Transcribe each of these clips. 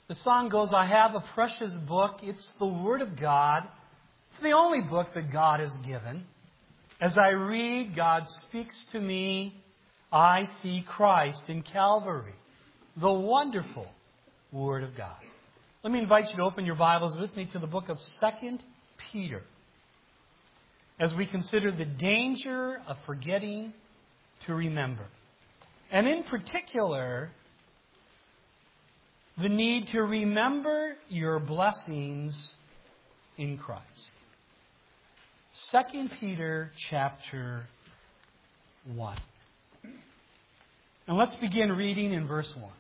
The song goes, I have a precious book. It's the Word of God. It's the only book that God has given. As I read, God speaks to me. I see Christ in Calvary, the wonderful Word of God. Let me invite you to open your Bibles with me to the book of 2 Peter as we consider the danger of forgetting to remember. And in particular, the need to remember your blessings in Christ. 2 Peter chapter 1. And let's begin reading in verse 1.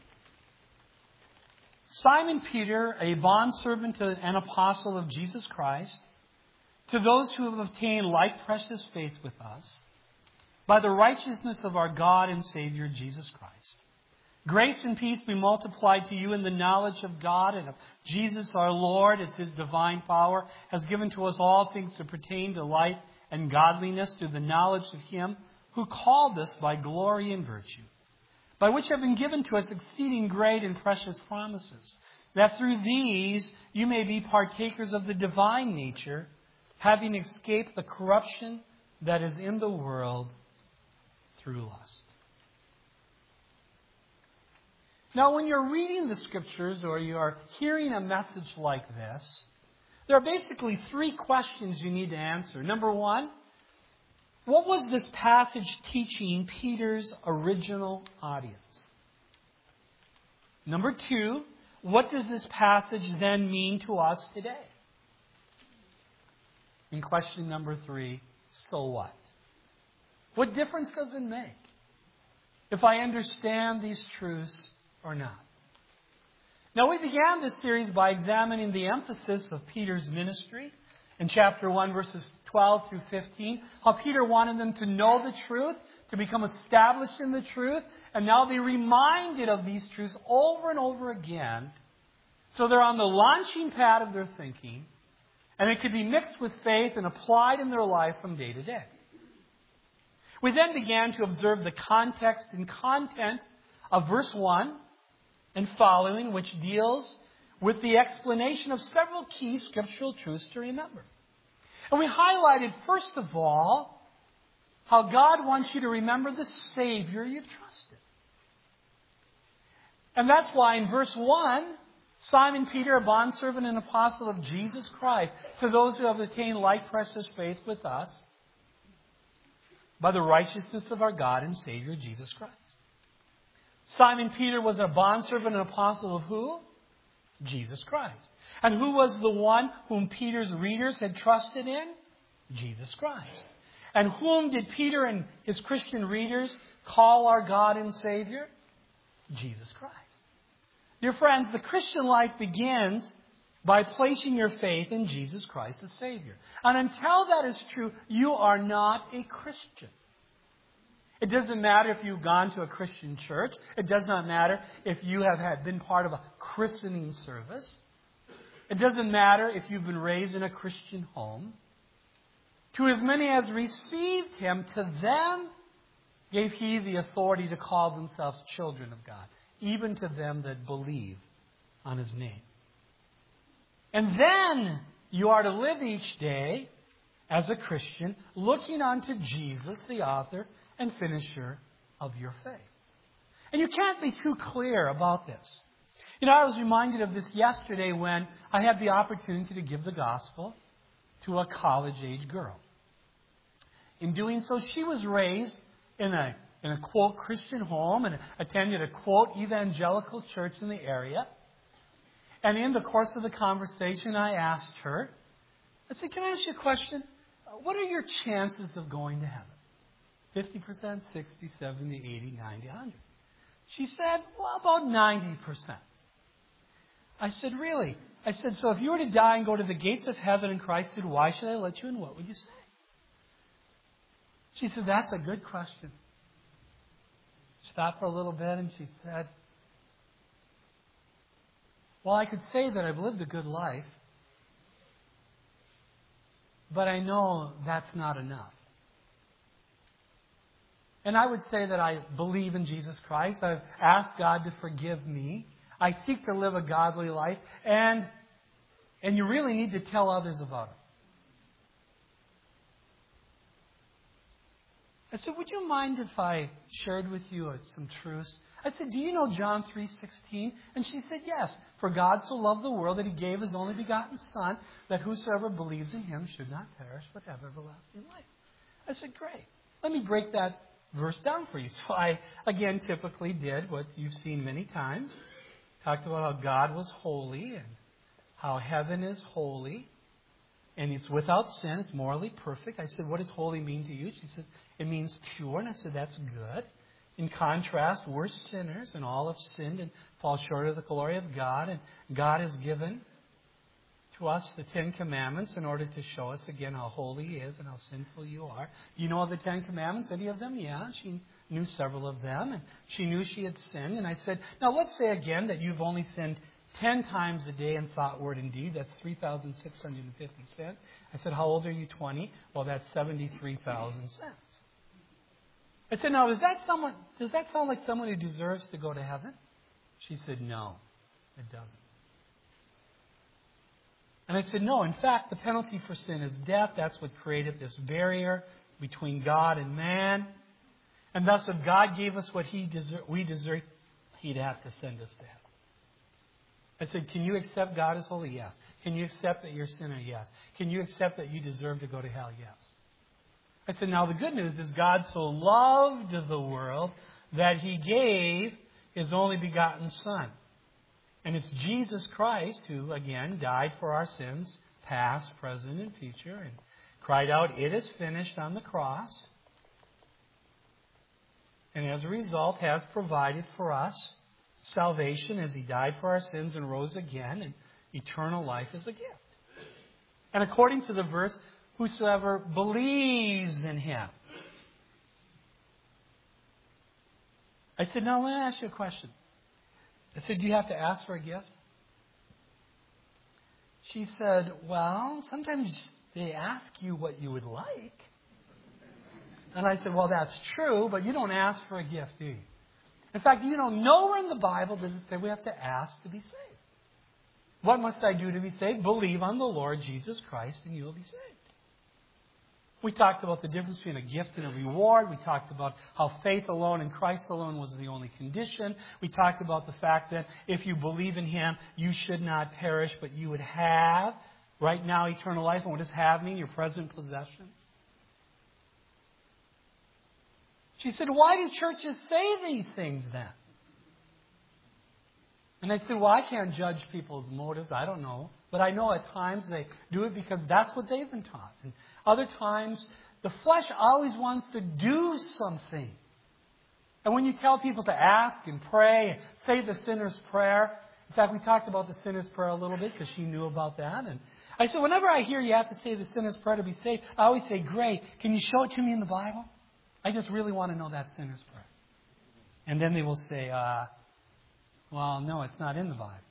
Simon Peter, a bondservant and apostle of Jesus Christ, to those who have obtained like precious faith with us, by the righteousness of our God and Savior Jesus Christ. Grace and peace be multiplied to you in the knowledge of God and of Jesus our Lord, as His divine power has given to us all things to pertain to life and godliness through the knowledge of Him who called us by glory and virtue, by which have been given to us exceeding great and precious promises, that through these you may be partakers of the divine nature, having escaped the corruption that is in the world through lust. Now, when you're reading the Scriptures or you're hearing a message like this, there are basically three questions you need to answer. Number one, what was this passage teaching Peter's original audience? Number two, what does this passage then mean to us today? And question number three, so what? What difference does it make if I understand these truths or not? Now, we began this series by examining the emphasis of Peter's ministry in chapter 1, verses 12 through 15. How Peter wanted them to know the truth, to become established in the truth, and now be reminded of these truths over and over again, so they're on the launching pad of their thinking, and it could be mixed with faith and applied in their life from day to day. We then began to observe the context and content of verse 1 and following, which deals with the explanation of several key scriptural truths to remember. And we highlighted, first of all, how God wants you to remember the Savior you've trusted. And that's why in verse 1, Simon Peter, a bondservant and apostle of Jesus Christ, to those who have attained like precious faith with us, by the righteousness of our God and Savior Jesus Christ. Simon Peter was a bondservant and apostle of who? Jesus Christ. And who was the one whom Peter's readers had trusted in? Jesus Christ. And whom did Peter and his Christian readers call our God and Savior? Jesus Christ. Dear friends, the Christian life begins by placing your faith in Jesus Christ as Savior. And until that is true, you are not a Christian. It doesn't matter if you've gone to a Christian church. It does not matter if you have been part of a christening service. It doesn't matter if you've been raised in a Christian home. To as many as received Him, to them gave He the authority to call themselves children of God, even to them that believe on His name. And then you are to live each day as a Christian, looking unto Jesus, the author and finisher of your faith. And you can't be too clear about this. You know, I was reminded of this yesterday when I had the opportunity to give the gospel to a college-age girl. In doing so, she was raised in a quote Christian home and attended a quote evangelical church in the area. And in the course of the conversation, I asked her, I said, can I ask you a question? What are your chances of going to heaven? 50%, 60, 70, 80, 90, 100. She said, well, about 90%. I said, really? I said, so if you were to die and go to the gates of heaven and Christ said, why should I let you in? What would you say? She said, that's a good question. She stopped for a little bit and she said, well, I could say that I've lived a good life, but I know that's not enough. And I would say that I believe in Jesus Christ. I've asked God to forgive me. I seek to live a godly life. And you really need to tell others about it. I said, would you mind if I shared with you some truths? I said, do you know John 3:16? And she said, yes. For God so loved the world that He gave His only begotten Son, that whosoever believes in Him should not perish, but have everlasting life. I said, great. Let me break that verse down for you. So I, again, typically did what you've seen many times. Talked about how God was holy and how heaven is holy. And it's without sin. It's morally perfect. I said, what does holy mean to you? She said, it means pure. And I said, that's good. In contrast, we're sinners and all have sinned and fall short of the glory of God. And God has given to us the Ten Commandments in order to show us again how holy He is and how sinful you are. Do you know the Ten Commandments? Any of them? Yeah, she knew several of them. And she knew she had sinned. And I said, now let's say again that you've only sinned 10 times a day in thought, word, and deed. That's 3,650 sins. I said, how old are you? 20. Well, that's 73,000 sins. I said, now, does that sound like someone who deserves to go to heaven? She said, no, it doesn't. And I said, no, in fact, the penalty for sin is death. That's what created this barrier between God and man. And thus, if God gave us what we deserve, He'd have to send us to heaven. I said, can you accept God as holy? Yes. Can you accept that you're a sinner? Yes. Can you accept that you deserve to go to hell? Yes. I said, now the good news is God so loved the world that He gave His only begotten Son. And it's Jesus Christ who, again, died for our sins, past, present, and future, and cried out, it is finished on the cross. And as a result has provided for us salvation as He died for our sins and rose again, and eternal life is a gift. And according to the verse, whosoever believes in Him. I said, now let me ask you a question. I said, do you have to ask for a gift? She said, well, sometimes they ask you what you would like. And I said, well, that's true, but you don't ask for a gift, do you? In fact, you know, nowhere in the Bible does it say we have to ask to be saved. What must I do to be saved? Believe on the Lord Jesus Christ and you will be saved. We talked about the difference between a gift and a reward. We talked about how faith alone and Christ alone was the only condition. We talked about the fact that if you believe in Him, you should not perish, but you would have right now eternal life. And what does have mean? Your present possession. She said, why do churches say these things then? And I said, well, I can't judge people's motives. I don't know. But I know at times they do it because that's what they've been taught. And other times, the flesh always wants to do something. And when you tell people to ask and pray and say the sinner's prayer, in fact, we talked about the sinner's prayer a little bit because she knew about that. And I said, whenever I hear you have to say the sinner's prayer to be saved, I always say, great, can you show it to me in the Bible? I just really want to know that sinner's prayer. And then they will say, well, no, it's not in the Bible.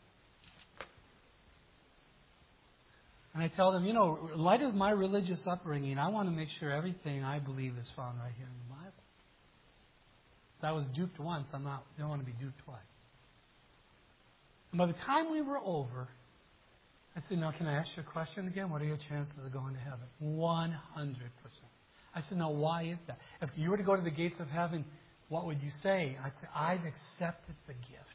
And I tell them, you know, in light of my religious upbringing, I want to make sure everything I believe is found right here in the Bible. So I was duped once. I don't want to be duped twice. And by the time we were over, I said, now, can I ask you a question again? What are your chances of going to heaven? 100%. I said, now, why is that? If you were to go to the gates of heaven, what would you say? I'd say, I've accepted the gift.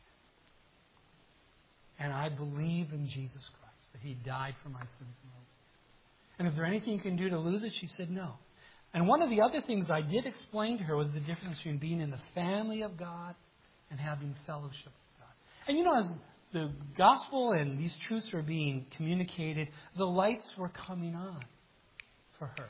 And I believe in Jesus Christ, that He died for my sins and rose again. And is there anything you can do to lose it? She said, no. And one of the other things I did explain to her was the difference between being in the family of God and having fellowship with God. And you know, as the gospel and these truths were being communicated, the lights were coming on for her.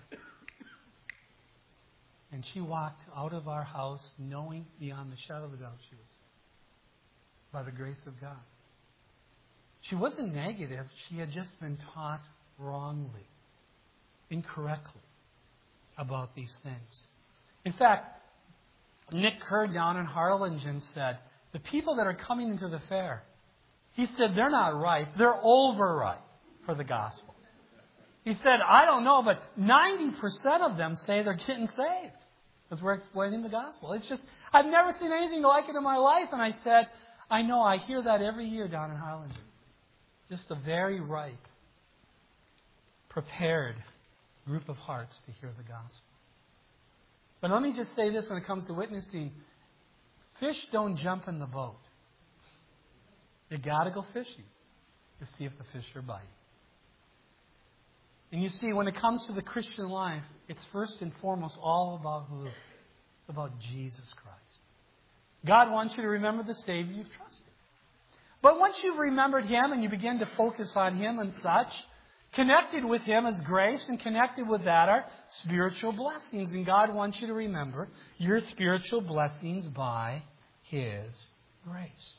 And she walked out of our house knowing beyond the shadow of a doubt she was saved by the grace of God. She wasn't negative. She had just been taught wrongly, incorrectly about these things. In fact, Nick Kerr down in Harlingen said, the people that are coming into the fair, he said, they're not ripe. They're overripe for the gospel. He said, I don't know, but 90% of them say they're getting saved because we're explaining the gospel. It's just, I've never seen anything like it in my life. And I said, I know, I hear that every year down in Highlander. Just a very ripe, prepared group of hearts to hear the gospel. But let me just say this when it comes to witnessing. Fish don't jump in the boat. You got to go fishing to see if the fish are biting. And you see, when it comes to the Christian life, it's first and foremost all about who? It's about Jesus Christ. God wants you to remember the Savior you've trusted. But once you've remembered Him and you begin to focus on Him and such, connected with Him is grace, and connected with that are spiritual blessings. And God wants you to remember your spiritual blessings by His grace.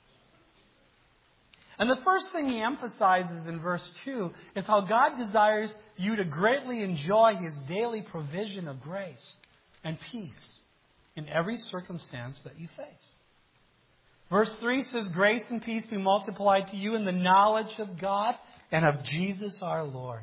And the first thing He emphasizes in verse 2 is how God desires you to greatly enjoy His daily provision of grace and peace in every circumstance that you face. Verse 3 says, grace and peace be multiplied to you in the knowledge of God and of Jesus our Lord.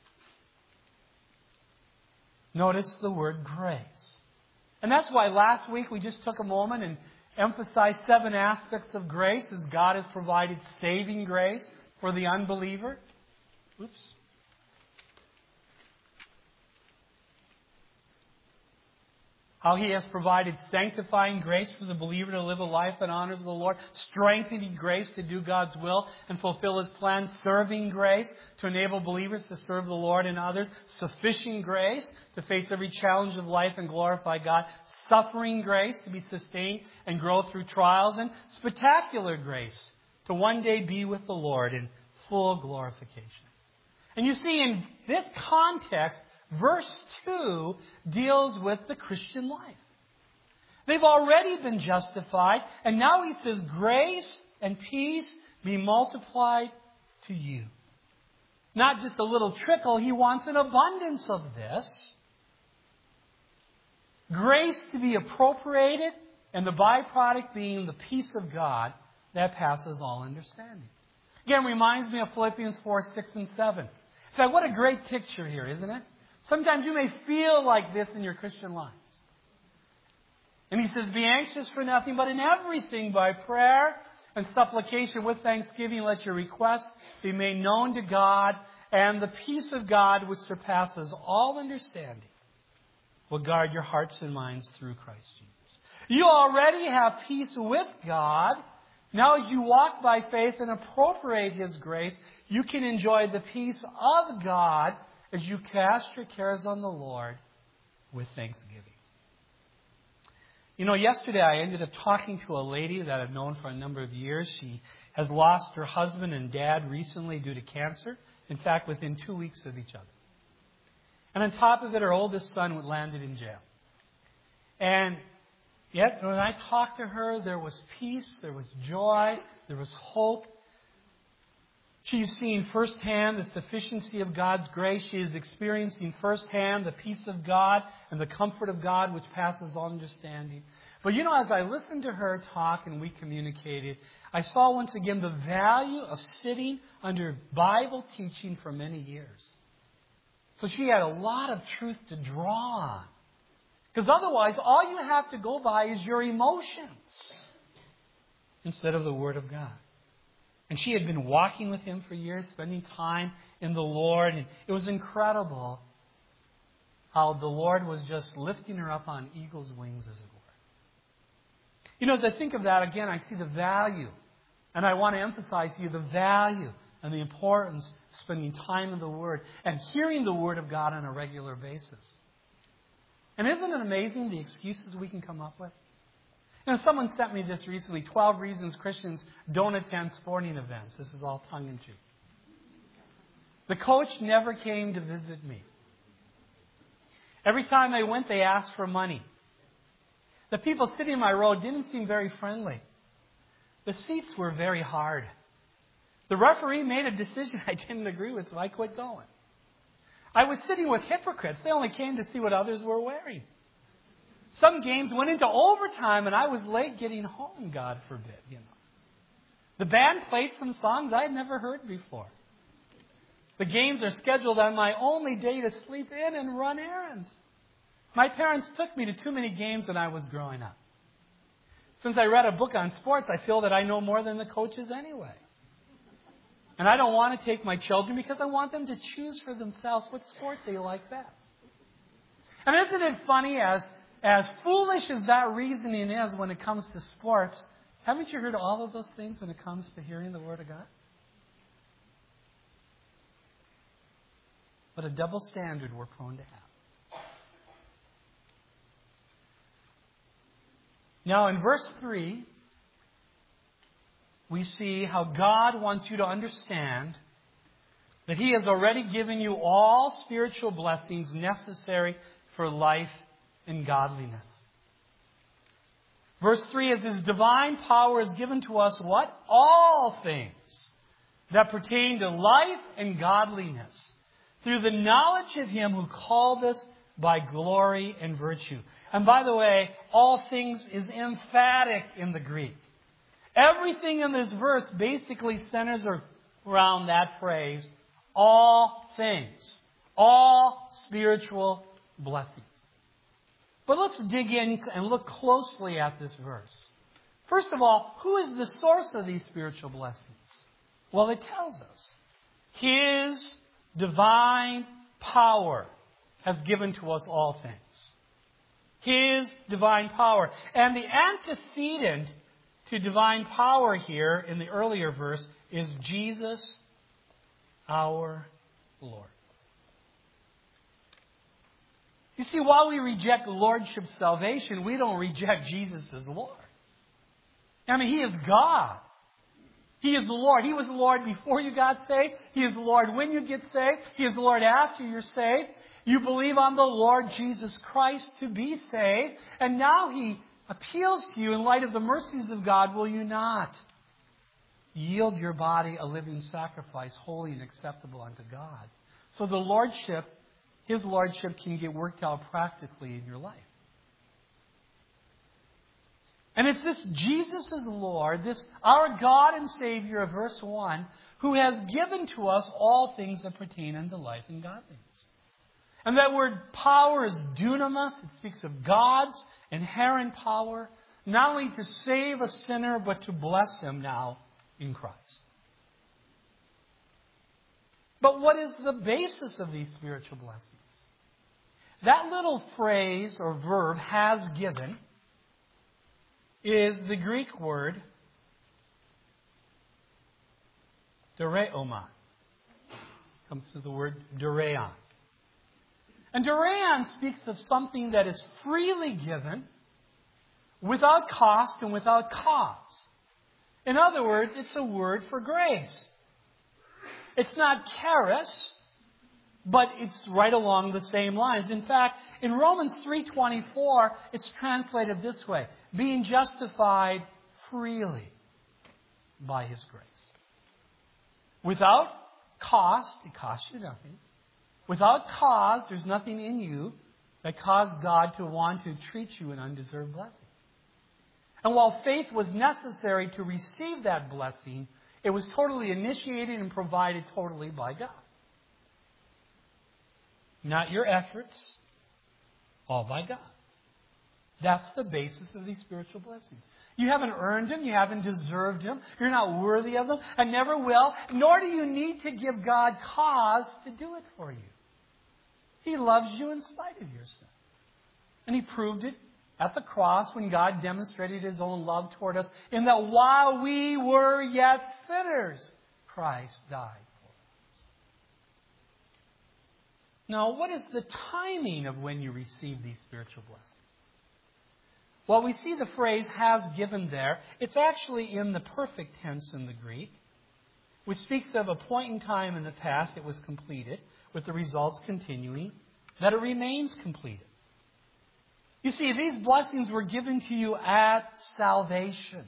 Notice the word grace. And that's why last week we just took a moment and emphasized 7 aspects of grace as God has provided saving grace for the unbeliever. Oops. How He has provided sanctifying grace for the believer to live a life that honors the Lord. Strengthening grace to do God's will and fulfill His plan. Serving grace to enable believers to serve the Lord and others. Sufficient grace to face every challenge of life and glorify God. Suffering grace to be sustained and grow through trials. And spectacular grace to one day be with the Lord in full glorification. And you see, in this context, verse 2 deals with the Christian life. They've already been justified, and now he says, grace and peace be multiplied to you. Not just a little trickle, he wants an abundance of this. Grace to be appropriated, and the byproduct being the peace of God that passes all understanding. Again, reminds me of Philippians 4, 6, and 7. So what a great picture here, isn't it? Sometimes you may feel like this in your Christian lives. And he says, be anxious for nothing, but in everything by prayer and supplication with thanksgiving, let your requests be made known to God, and the peace of God, which surpasses all understanding, will guard your hearts and minds through Christ Jesus. You already have peace with God. Now as you walk by faith and appropriate His grace, you can enjoy the peace of God as you cast your cares on the Lord with thanksgiving. You know, yesterday I ended up talking to a lady that I've known for a number of years. She has lost her husband and dad recently due to cancer. In fact, within 2 weeks of each other. And on top of it, her oldest son landed in jail. And yet, when I talked to her, there was peace, there was joy, there was hope. She's seeing firsthand the sufficiency of God's grace. She is experiencing firsthand the peace of God and the comfort of God which passes all understanding. But you know, as I listened to her talk and we communicated, I saw once again the value of sitting under Bible teaching for many years. So she had a lot of truth to draw on. Because otherwise, all you have to go by is your emotions instead of the Word of God. And she had been walking with Him for years, spending time in the Lord. And it was incredible how the Lord was just lifting her up on eagle's wings, as it were. You know, as I think of that, again, I see the value. And I want to emphasize to you the value and the importance of spending time in the Word and hearing the Word of God on a regular basis. And isn't it amazing the excuses we can come up with? You know, someone sent me this recently, 12 reasons Christians don't attend sporting events. This is all tongue-in-cheek. The coach never came to visit me. Every time I went, they asked for money. The people sitting in my row didn't seem very friendly. The seats were very hard. The referee made a decision I didn't agree with, so I quit going. I was sitting with hypocrites. They only came to see what others were wearing. Some games went into overtime and I was late getting home, God forbid, you know. The band played some songs I'd never heard before. The games are scheduled on my only day to sleep in and run errands. My parents took me to too many games when I was growing up. since I read a book on sports, I feel that I know more than the coaches anyway. And I don't want to take my children because I want them to choose for themselves what sport they like best. And isn't it funny, as foolish as that reasoning is when it comes to sports, haven't you heard all of those things when it comes to hearing the Word of God? What a double standard we're prone to have. Now in verse 3, we see how God wants you to understand that He has already given you all spiritual blessings necessary for life and godliness. Verse 3 is His divine power is given to us what? All things that pertain to life and godliness through the knowledge of Him who called us by glory and virtue. And by the way, all things is emphatic in the Greek. Everything in this verse basically centers around that phrase, all things, all spiritual blessings. But let's dig in and look closely at this verse. First of all, who is the source of these spiritual blessings? Well, it tells us. His divine power has given to us all things. His divine power. And the antecedent to divine power here in the earlier verse is Jesus, our Lord. You see, while we reject Lordship salvation, we don't reject Jesus as Lord. I mean, He is God. He is the Lord. He was the Lord before you got saved. He is the Lord when you get saved. He is the Lord after you're saved. You believe on the Lord Jesus Christ to be saved. And now He appeals to you in light of the mercies of God. Will you not yield your body a living sacrifice, holy and acceptable unto God? So the Lordship, His Lordship, can get worked out practically in your life. And it's this Jesus is Lord, this our God and Savior of verse 1, who has given to us all things that pertain unto life and godliness. And that word power is dunamis. It speaks of God's inherent power, not only to save a sinner, but to bless him now in Christ. But what is the basis of these spiritual blessings? That little phrase or verb, has given, is the Greek word doreomai. Comes to the word doreon. And doreon speaks of something that is freely given, without cost and without cause. In other words, it's a word for grace. It's not charis, but it's right along the same lines. In fact, in Romans 3:24, it's translated this way: being justified freely by His grace. Without cost, it costs you nothing. Without cause, there's nothing in you that caused God to want to treat you an undeserved blessing. And while faith was necessary to receive that blessing, it was totally initiated and provided totally by God. Not your efforts, all by God. That's the basis of these spiritual blessings. You haven't earned them. You haven't deserved them. You're not worthy of them and never will. Nor do you need to give God cause to do it for you. He loves you in spite of your sin. And He proved it at the cross when God demonstrated His own love toward us, in that while we were yet sinners, Christ died for us. Now, what is the timing of when you receive these spiritual blessings? Well, we see the phrase has given there. It's actually in the perfect tense in the Greek, which speaks of a point in time in the past it was completed, with the results continuing, that it remains completed. You see, these blessings were given to you at salvation.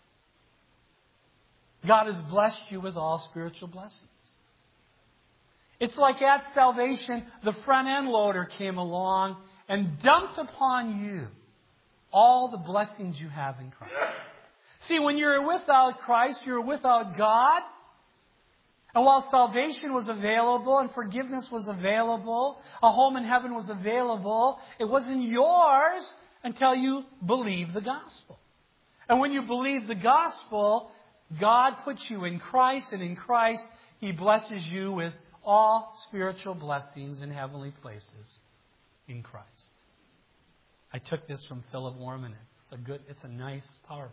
God has blessed you with all spiritual blessings. It's like at salvation, the front end loader came along and dumped upon you all the blessings you have in Christ. See, when you're without Christ, you're without God. And while salvation was available and forgiveness was available, a home in heaven was available, it wasn't yours until you believed the gospel. And when you believe the gospel, God puts you in Christ, and in Christ, He blesses you with all spiritual blessings in heavenly places in Christ. I took this from Philip Warman. It's a nice PowerPoint.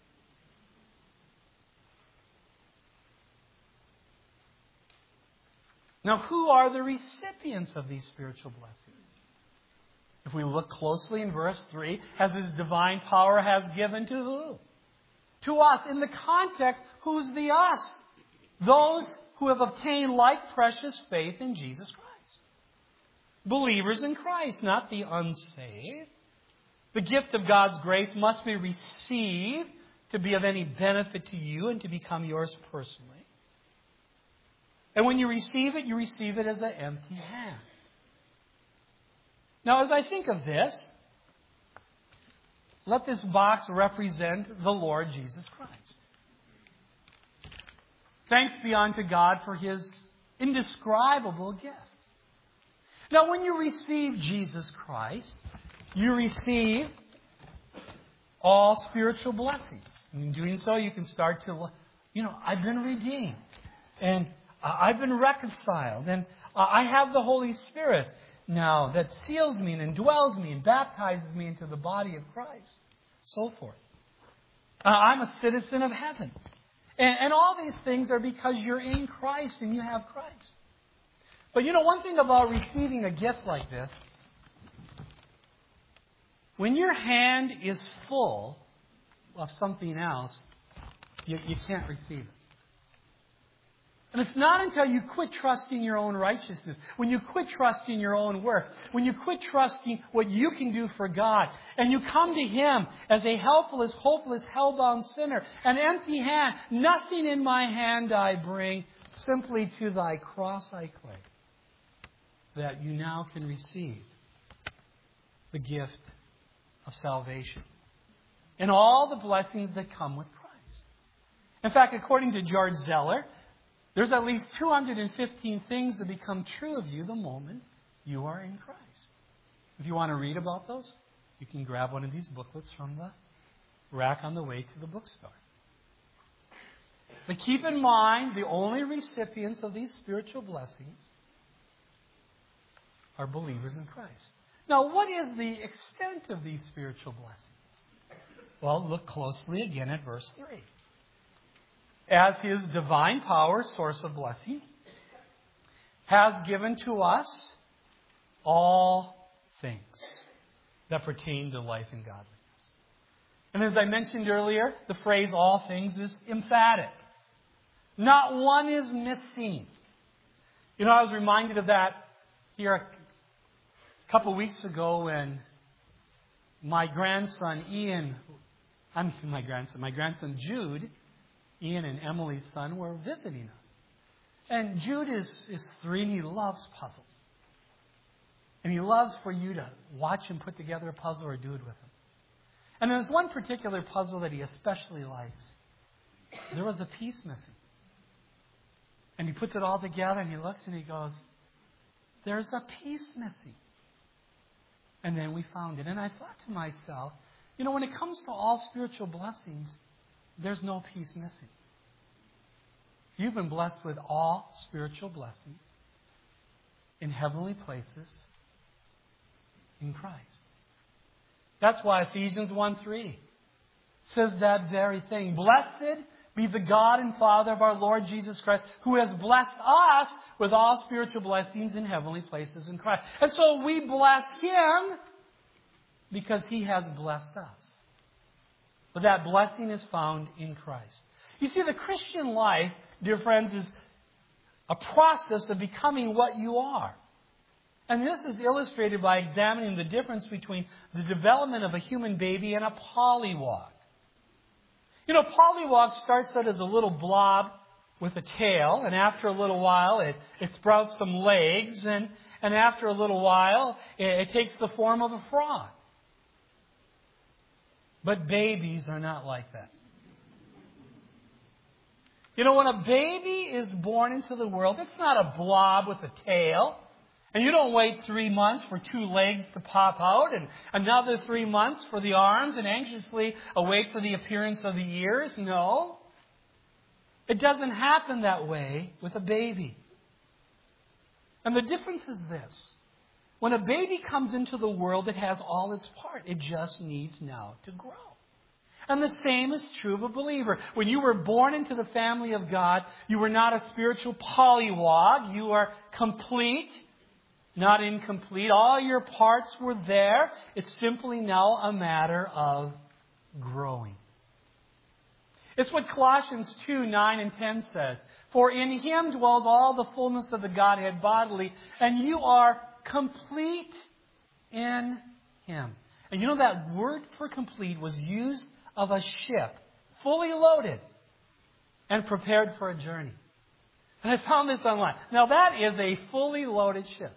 Now, who are the recipients of these spiritual blessings? If we look closely in verse 3, as His divine power has given to who? To us. In the context, who's the us? Those who have obtained like precious faith in Jesus Christ. Believers in Christ, not the unsaved. The gift of God's grace must be received to be of any benefit to you and to become yours personally. And when you receive it as an empty hand. Now, as I think of this, let this box represent the Lord Jesus Christ. Thanks be unto God for His indescribable gift. Now, when you receive Jesus Christ, you receive all spiritual blessings. And in doing so, you can start to, I've been redeemed. And I've been reconciled. And I have the Holy Spirit now that seals me and indwells me and baptizes me into the body of Christ. So forth. I'm a citizen of heaven. And all these things are because you're in Christ and you have Christ. But one thing about receiving a gift like this, when your hand is full of something else, you can't receive it. And it's not until you quit trusting your own righteousness, when you quit trusting your own work, when you quit trusting what you can do for God, and you come to Him as a helpless, hopeless, hell-bound sinner, an empty hand, nothing in my hand I bring, simply to Thy cross I cling, that you now can receive the gift of salvation and all the blessings that come with Christ. In fact, according to George Zeller, there's at least 215 things that become true of you the moment you are in Christ. If you want to read about those, you can grab one of these booklets from the rack on the way to the bookstore. But keep in mind, the only recipients of these spiritual blessings are believers in Christ. Now, what is the extent of these spiritual blessings? Well, look closely again at verse 3. As His divine power, source of blessing, has given to us all things that pertain to life and godliness. And as I mentioned earlier, the phrase all things is emphatic. Not one is missing. I was reminded of that here a couple of weeks ago when my grandson Jude, Ian and Emily's son, were visiting us. And Jude is 3 and he loves puzzles. And he loves for you to watch him put together a puzzle or do it with him. And there's one particular puzzle that he especially likes. There was a piece missing. And he puts it all together and he looks and he goes, there's a piece missing. And then we found it. And I thought to myself, when it comes to all spiritual blessings, there's no piece missing. You've been blessed with all spiritual blessings in heavenly places in Christ. That's why Ephesians 1:3 says that very thing. Blessed be the God and Father of our Lord Jesus Christ, who has blessed us with all spiritual blessings in heavenly places in Christ. And so we bless Him because He has blessed us. But that blessing is found in Christ. You see, the Christian life, dear friends, is a process of becoming what you are. And this is illustrated by examining the difference between the development of a human baby and a pollywog. Pollywog starts out as a little blob with a tail, and after a little while it sprouts some legs, and after a little while it takes the form of a frog. But babies are not like that. When a baby is born into the world, it's not a blob with a tail And you don't wait 3 months for 2 legs to pop out and another 3 months for the arms and anxiously await for the appearance of the ears. No. It doesn't happen that way with a baby. And the difference is this. When a baby comes into the world, it has all its part. It just needs now to grow. And the same is true of a believer. When you were born into the family of God, you were not a spiritual pollywog. You are complete, not incomplete. All your parts were there. It's simply now a matter of growing. It's what Colossians 2:9 and 10 says. For in Him dwells all the fullness of the Godhead bodily, and you are complete in Him. And you know that word for complete was used of a ship, fully loaded and prepared for a journey. And I found this online. Now that is a fully loaded ship.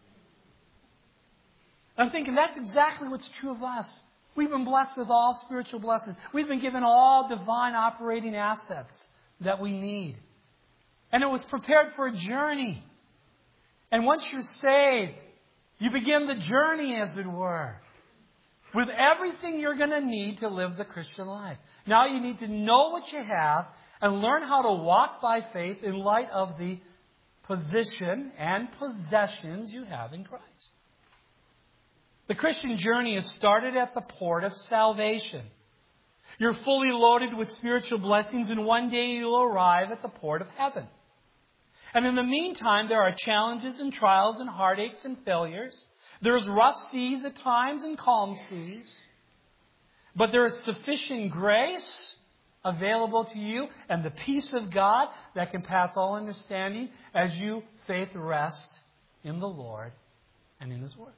I'm thinking that's exactly what's true of us. We've been blessed with all spiritual blessings. We've been given all divine operating assets that we need. And it was prepared for a journey. And once you're saved, you begin the journey, as it were, with everything you're going to need to live the Christian life. Now you need to know what you have and learn how to walk by faith in light of the position and possessions you have in Christ. The Christian journey is started at the port of salvation. You're fully loaded with spiritual blessings, and one day you'll arrive at the port of heaven. And in the meantime, there are challenges and trials and heartaches and failures. There's rough seas at times and calm seas. But there is sufficient grace available to you and the peace of God that can pass all understanding as you faith rest in the Lord and in His Word.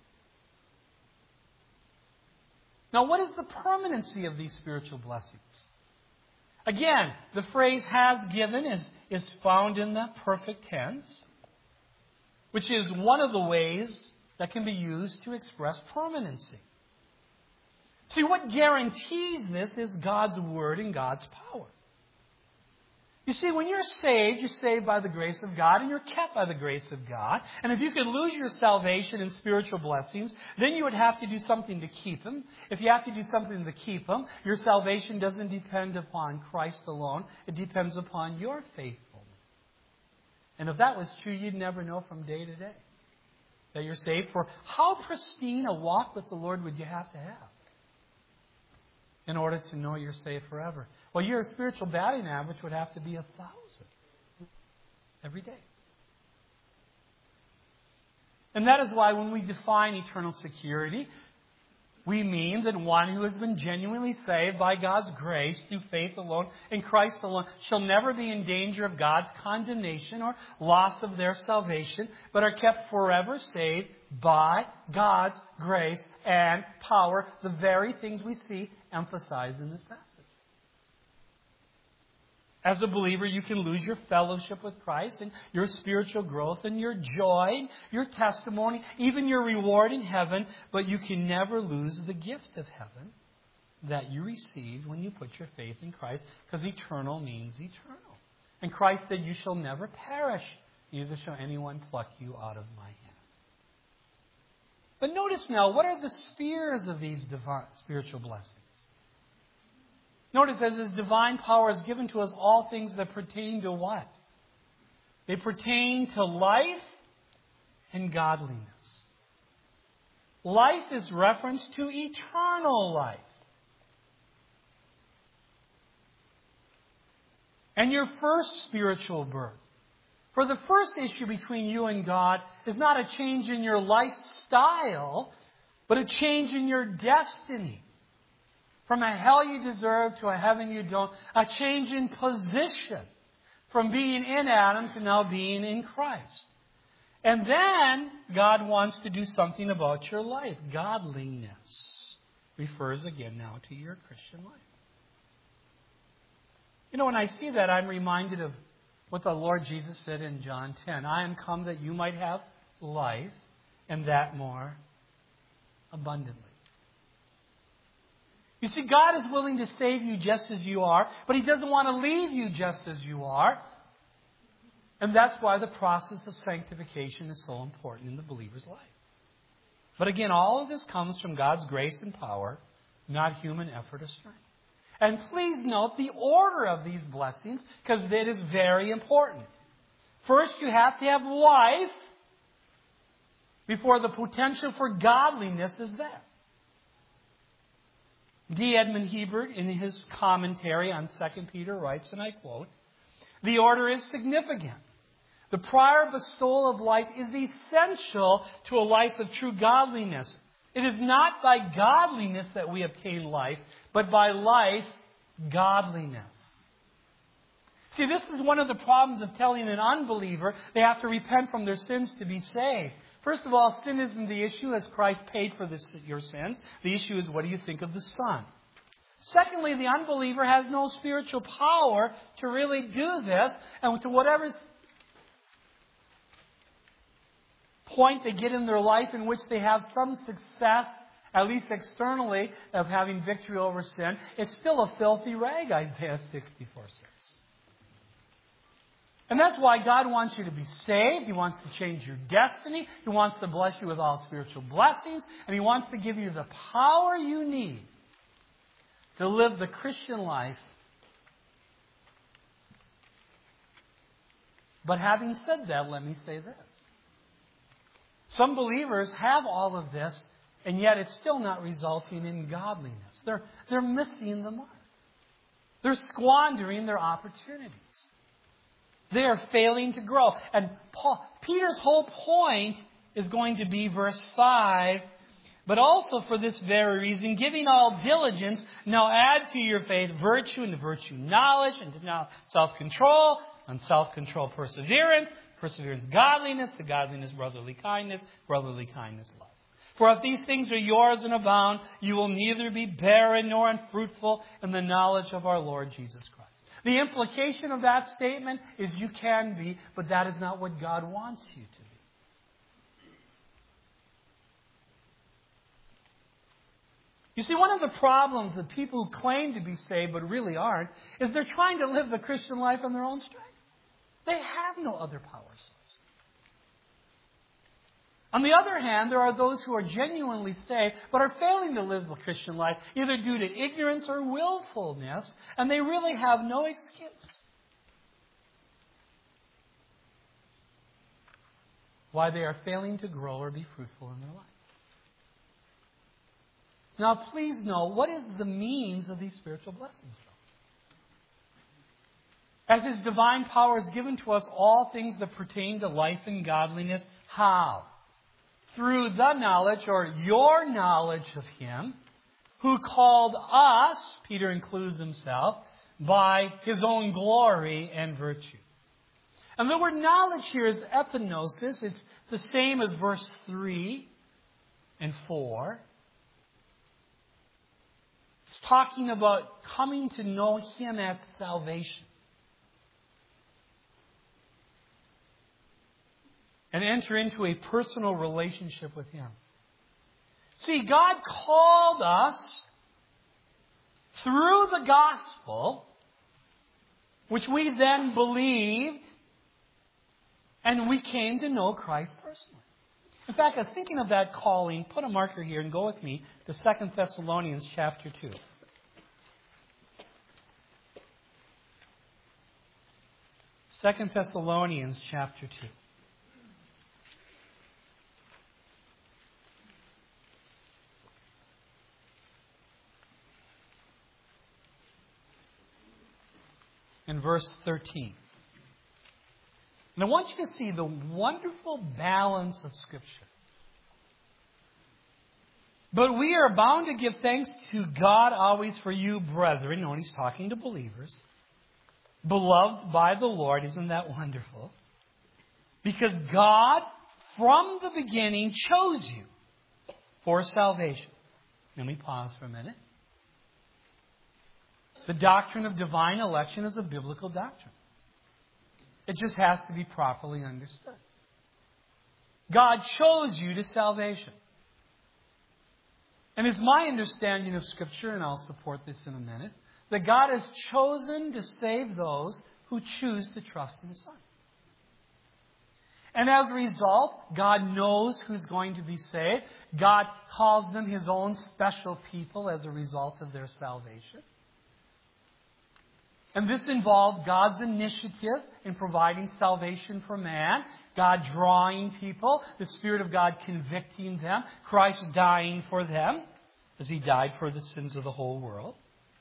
Now, what is the permanency of these spiritual blessings? Again, the phrase has given is found in the perfect tense, which is one of the ways that can be used to express permanency. See, what guarantees this is God's Word and God's power. You see, when you're saved by the grace of God, and you're kept by the grace of God. And if you could lose your salvation and spiritual blessings, then you would have to do something to keep them. If you have to do something to keep them, your salvation doesn't depend upon Christ alone. It depends upon your faithfulness. And if that was true, you'd never know from day to day that you're saved. For how pristine a walk with the Lord would you have to have in order to know you're saved forever? Well, your spiritual batting average would have to be 1,000 every day. And that is why when we define eternal security, we mean that one who has been genuinely saved by God's grace through faith alone in Christ alone shall never be in danger of God's condemnation or loss of their salvation, but are kept forever saved by God's grace and power, the very things we see emphasized in this passage. As a believer, you can lose your fellowship with Christ and your spiritual growth and your joy, your testimony, even your reward in heaven, but you can never lose the gift of heaven that you received when you put your faith in Christ, because eternal means eternal. And Christ said, you shall never perish, neither shall anyone pluck you out of my hand. But notice now, what are the spheres of these divine spiritual blessings? Notice, as His divine power has given to us all things that pertain to what? They pertain to life and godliness. Life is reference to eternal life. And your first spiritual birth. For the first issue between you and God is not a change in your lifestyle, but a change in your destiny. From a hell you deserve to a heaven you don't. A change in position. From being in Adam to now being in Christ. And then God wants to do something about your life. Godliness refers again now to your Christian life. You know, when I see that, I'm reminded of what the Lord Jesus said in John 10. I am come that you might have life, and that more abundantly. You see, God is willing to save you just as you are, but He doesn't want to leave you just as you are. And that's why the process of sanctification is so important in the believer's life. But again, all of this comes from God's grace and power, not human effort or strength. And please note the order of these blessings, because it is very important. First, you have to have life before the potential for godliness is there. D. Edmund Hebert, in his commentary on 2 Peter, writes, and I quote, "The order is significant. The prior bestowal of life is essential to a life of true godliness. It is not by godliness that we obtain life, but by life, godliness." See, this is one of the problems of telling an unbeliever they have to repent from their sins to be saved. First of all, sin isn't the issue, as Christ paid for your sins. The issue is, what do you think of the Son? Secondly, the unbeliever has no spiritual power to really do this, and to whatever point they get in their life in which they have some success, at least externally, of having victory over sin, it's still a filthy rag, Isaiah 64 says. And that's why God wants you to be saved. He wants to change your destiny. He wants to bless you with all spiritual blessings. And He wants to give you the power you need to live the Christian life. But having said that, let me say this. Some believers have all of this, and yet it's still not resulting in godliness. They're missing the mark. They're squandering their opportunities. They are failing to grow. And Peter's whole point is going to be verse 5. But also for this very reason, giving all diligence, now add to your faith virtue, and to virtue knowledge, and to knowledge self-control, and self-control perseverance, perseverance godliness, to godliness brotherly kindness love. For if these things are yours and abound, you will neither be barren nor unfruitful in the knowledge of our Lord Jesus Christ. The implication of that statement is you can be, but that is not what God wants you to be. You see, one of the problems that people who claim to be saved but really aren't is they're trying to live the Christian life on their own strength. They have no other power source. On the other hand, there are those who are genuinely saved but are failing to live the Christian life, either due to ignorance or willfulness, and they really have no excuse. Why they are failing to grow or be fruitful in their life. Now, please know, what is the means of these spiritual blessings, though? As His divine power has given to us all things that pertain to life and godliness, how? Through the knowledge, or your knowledge of Him, who called us, Peter includes himself, by His own glory and virtue. And the word knowledge here is epignosis. It's the same as verse 3 and 4. It's talking about coming to know Him at salvation. And enter into a personal relationship with Him. See, God called us through the gospel, which we then believed, and we came to know Christ personally. In fact, I was thinking of that calling. Put a marker here and go with me to 2 Thessalonians chapter 2. 2 Thessalonians chapter 2. In verse 13. And I want you to see the wonderful balance of Scripture. But we are bound to give thanks to God always for you, brethren. Notice He's talking to believers. Beloved by the Lord. Isn't that wonderful? Because God, from the beginning, chose you for salvation. Let me pause for a minute. The doctrine of divine election is a biblical doctrine. It just has to be properly understood. God chose you to salvation. And it's my understanding of Scripture, and I'll support this in a minute, that God has chosen to save those who choose to trust in the Son. And as a result, God knows who's going to be saved. God calls them His own special people as a result of their salvation. And this involved God's initiative in providing salvation for man, God drawing people, the Spirit of God convicting them, Christ dying for them as He died for the sins of the whole world.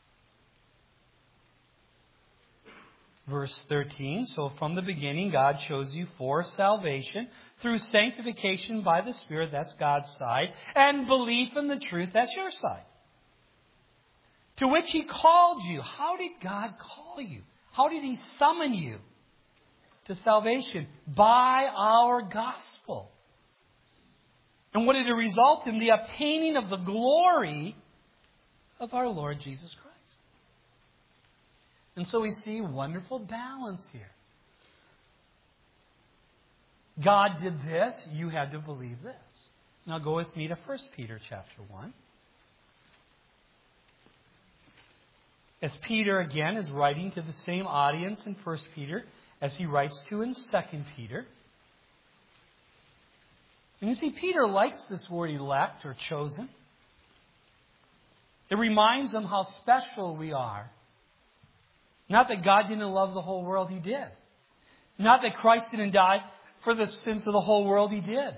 Verse 13, so from the beginning God chose you for salvation through sanctification by the Spirit, that's God's side, and belief in the truth, that's your side. To which He called you. How did God call you? How did He summon you to salvation? By our gospel. And what did it result in? The obtaining of the glory of our Lord Jesus Christ. And so we see wonderful balance here. God did this, you had to believe this. Now go with me to 1 Peter chapter 1. As Peter, again, is writing to the same audience in 1 Peter as he writes to in 2 Peter. And you see, Peter likes this word elect or chosen. It reminds him how special we are. Not that God didn't love the whole world, He did. Not that Christ didn't die for the sins of the whole world, He did.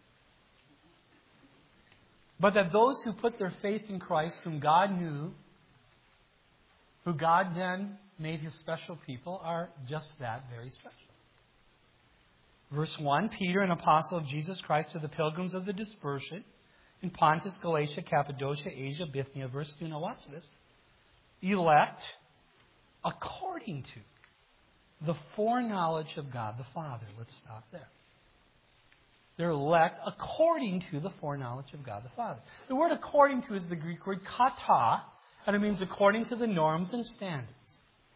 But that those who put their faith in Christ, whom God knew, who God then made His special people, are just that, very special. Verse 1, Peter, an apostle of Jesus Christ, to the pilgrims of the dispersion in Pontus, Galatia, Cappadocia, Asia, Bithynia. Verse 2, now watch this. Elect according to the foreknowledge of God the Father. Let's stop there. They're elect according to the foreknowledge of God the Father. The word according to is the Greek word kata, and it means according to the norms and standards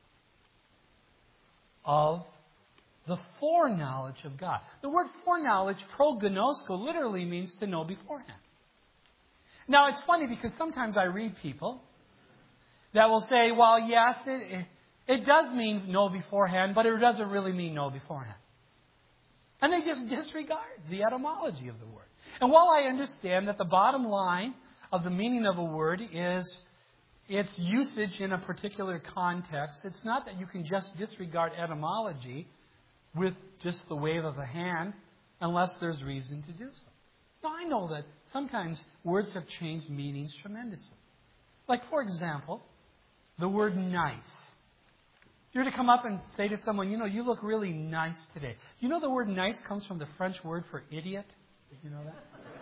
of the foreknowledge of God. The word foreknowledge, prognosko, literally means to know beforehand. Now, it's funny because sometimes I read people that will say, well, yes, it does mean know beforehand, but it doesn't really mean know beforehand. And they just disregard the etymology of the word. And while I understand that the bottom line of the meaning of a word is its usage in a particular context, it's not that you can just disregard etymology with just the wave of a hand unless there's reason to do so. Now, I know that sometimes words have changed meanings tremendously. Like, for example, the word nice. If you were to come up and say to someone, you look really nice today. You know the word nice comes from the French word for idiot? Did you know that?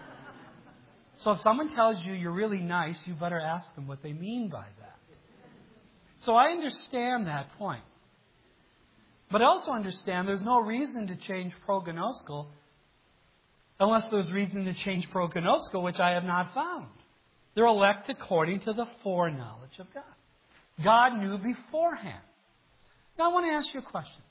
So if someone tells you you're really nice, you better ask them what they mean by that. So I understand that point. But I also understand there's no reason to change prognosko unless there's reason to change prognosko, which I have not found. They're elect according to the foreknowledge of God. God knew beforehand. Now I want to ask you a question.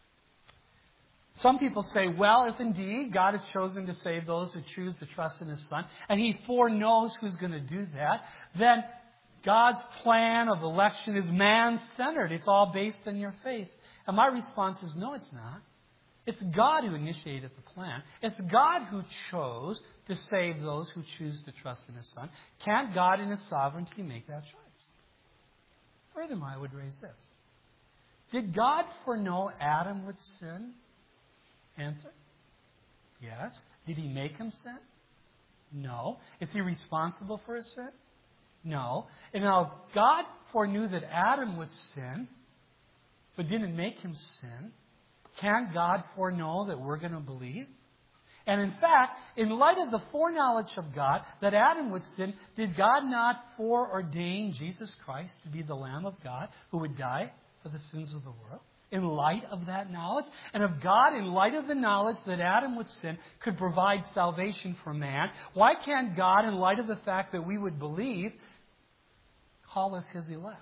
Some people say, well, if indeed God has chosen to save those who choose to trust in His Son, and He foreknows who's going to do that, then God's plan of election is man-centered. It's all based on your faith. And my response is, no, it's not. It's God who initiated the plan. It's God who chose to save those who choose to trust in His Son. Can't God in His sovereignty make that choice? Furthermore, I would raise this. Did God foreknow Adam would sin? Answer. Yes. Did He make him sin? No. Is He responsible for his sin? No. And now, God foreknew that Adam would sin, but didn't make him sin. Can't God foreknow that we're going to believe? And in fact, in light of the foreknowledge of God that Adam would sin, did God not foreordain Jesus Christ to be the Lamb of God who would die for the sins of the world? In light of that knowledge, and if God, in light of the knowledge that Adam would sin, could provide salvation for man, why can't God, in light of the fact that we would believe, call us His elect?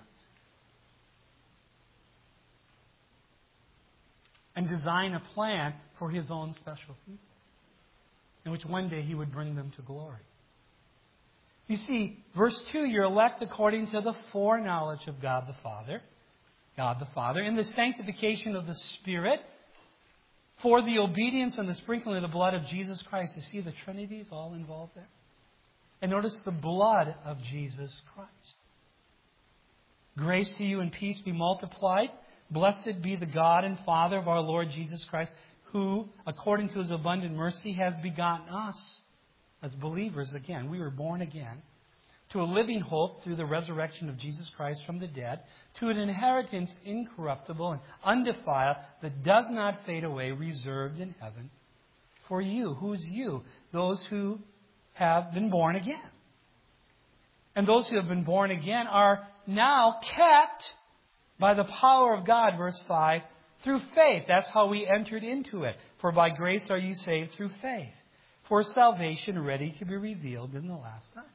And design a plan for His own special people, in which one day He would bring them to glory. You see, verse 2, you're elect according to the foreknowledge of God the Father. God the Father, in the sanctification of the Spirit, for the obedience and the sprinkling of the blood of Jesus Christ. You see the Trinity is all involved there. And notice the blood of Jesus Christ. Grace to you and peace be multiplied. Blessed be the God and Father of our Lord Jesus Christ, who, according to His abundant mercy, has begotten us as believers again. We were born again to a living hope through the resurrection of Jesus Christ from the dead, to an inheritance incorruptible and undefiled that does not fade away, reserved in heaven for you. Who's you? Those who have been born again. And those who have been born again are now kept by the power of God, verse 5, through faith. That's how we entered into it. For by grace are you saved through faith, for salvation ready to be revealed in the last time.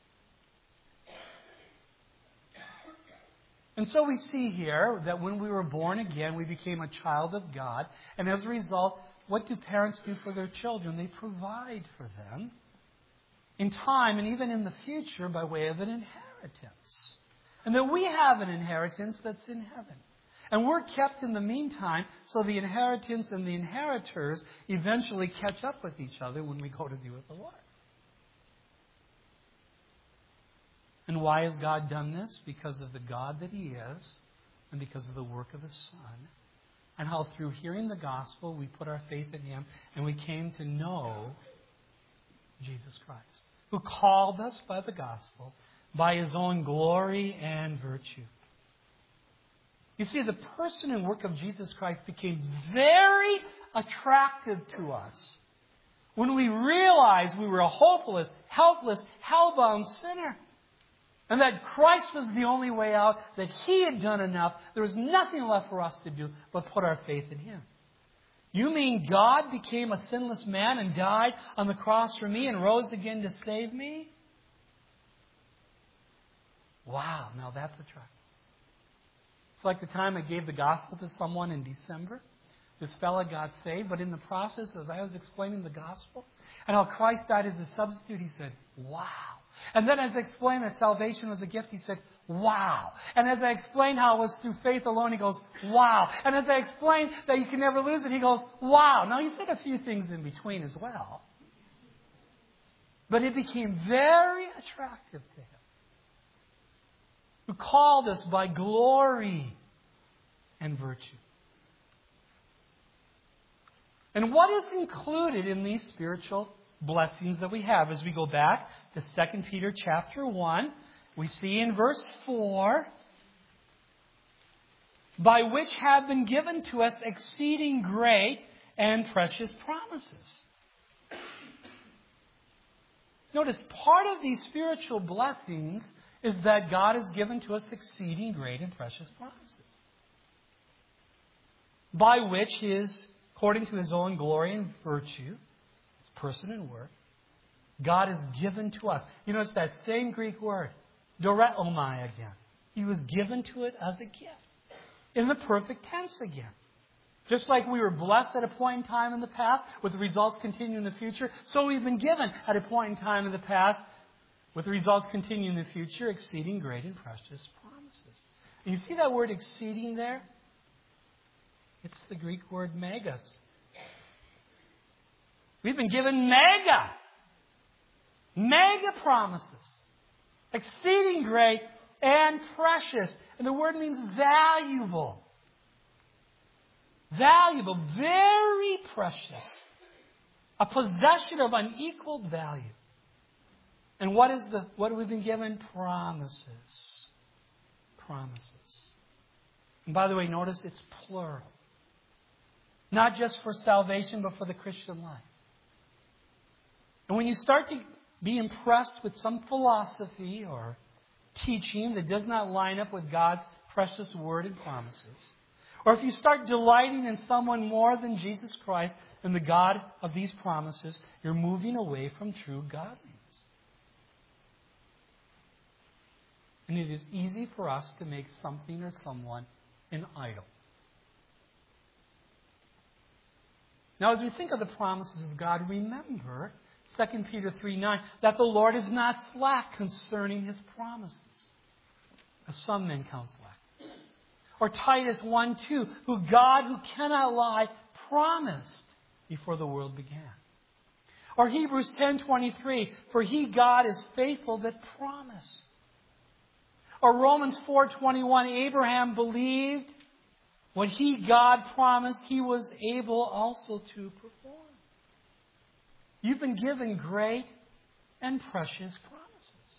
And so we see here that when we were born again, we became a child of God. And as a result, what do parents do for their children? They provide for them in time and even in the future by way of an inheritance. And that we have an inheritance that's in heaven. And we're kept in the meantime, so the inheritance and the inheritors eventually catch up with each other when we go to be with the Lord. And why has God done this? Because of the God that He is, and because of the work of His Son. And how through hearing the gospel, we put our faith in Him, and we came to know Jesus Christ, who called us by the gospel, by His own glory and virtue. You see, the person and work of Jesus Christ became very attractive to us when we realized we were a hopeless, helpless, hell-bound sinner. And that Christ was the only way out, that He had done enough. There was nothing left for us to do but put our faith in Him. You mean God became a sinless man and died on the cross for me and rose again to save me? Wow, now that's attractive. It's like the time I gave the gospel to someone in December. This fella got saved, but in the process, as I was explaining the gospel, and how Christ died as a substitute, he said, wow. And then as I explained that salvation was a gift, he said, wow. And as I explained how it was through faith alone, he goes, wow. And as I explained that you can never lose it, he goes, wow. Now, he said a few things in between as well. But it became very attractive to him, who called us by glory and virtue. And what is included in these spiritual blessings that we have? As we go back to 2 Peter chapter 1, we see in verse 4, by which have been given to us exceeding great and precious promises. Notice, part of these spiritual blessings is that God has given to us exceeding great and precious promises, by which is, according to His own glory and virtue, His person and work, God has given to us. You know, it's that same Greek word, doreomai again. He was given to it as a gift, in the perfect tense again. Just like we were blessed at a point in time in the past, with the results continue in the future, so we've been given at a point in time in the past, with the results continue in the future, exceeding great and precious promises. And you see that word exceeding there? It's the Greek word megas. We've been given mega promises. Exceeding great and precious. And the word means valuable. Valuable, very precious. A possession of unequaled value. And what have we been given? Promises. Promises. And by the way, notice it's plural. Not just for salvation, but for the Christian life. And when you start to be impressed with some philosophy or teaching that does not line up with God's precious word and promises, or if you start delighting in someone more than Jesus Christ and the God of these promises, you're moving away from true godliness. And it is easy for us to make something or someone an idol. Now, as we think of the promises of God, remember 2 Peter 3:9, that the Lord is not slack concerning His promises, as some men count slackness. Or Titus 1:2, who God, who cannot lie, promised before the world began. Or Hebrews 10:23, for He, God, is faithful that promised. Or Romans 4:21, Abraham believed what He, God, promised, He was able also to perform. You've been given great and precious promises.